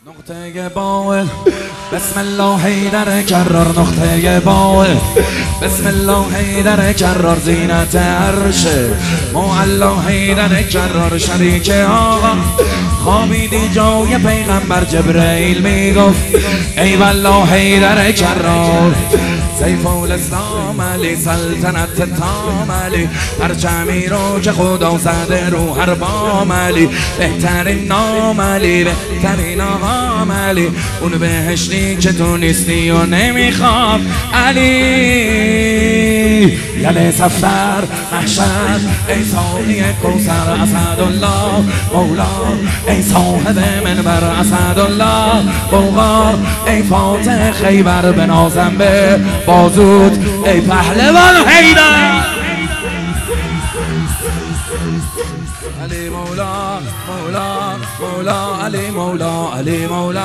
نقطه باول بسم الله حیدر کرار، نقطه باول بسم الله حیدر کرار، زینت عرشه معلا حیدر کرار، شریک آقا خوابیدی جای پیغمبر، جبرئیل میگفت ای والله حیدر کرار، سیف الاسلام علی سلطنت تام علی، پرچمی رو که خدا زده رو هر بام علی، بهترین نام علی، بهترین آقام علی، اون بهشتی که تو نیستی و نمیخوام علی، یعنی سفر محشر ای ساقی کوثر اسدالله مولا، ای صاحب منبر اسدالله بوقار، ای فاتح خیبر بنازم به بازود، ای پهلوان حیدر علی مولا مولا مولا علی مولا علی مولا.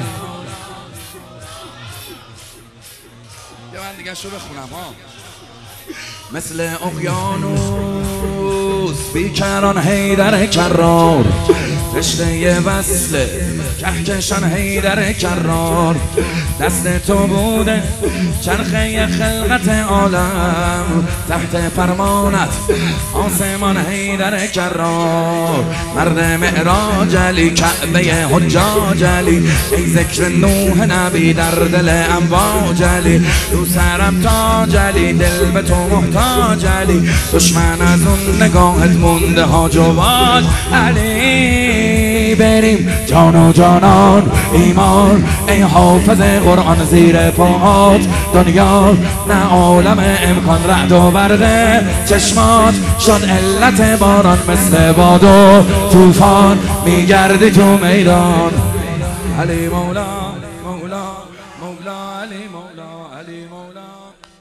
یه من دیگه شو بخونم ها. مثل اقیانوس بیکران حیدر کرار، رشته وصل کهکشان حیدر کرار، دست تو بوده چرخه خلقت عالم، تحت فرمانت آسمان حیدر کرار، مرد معراج علی کعبه حجاج علی، ای ذکر نوح نبی در دل امواج علی، رو سرم تاج علی دل به تو محتاج علی، دشمن از اون نگاهت مونده ها جواد علی، بریم جان و جانان ایمان ای حافظ قرآن زیر پاهات، دنیا نه عالم امکان رعد و برق چشمات، شد علت باران مثل باد و طوفان، میگردی تو میدان علی مولا مولا مولا علی مولا علی مولا.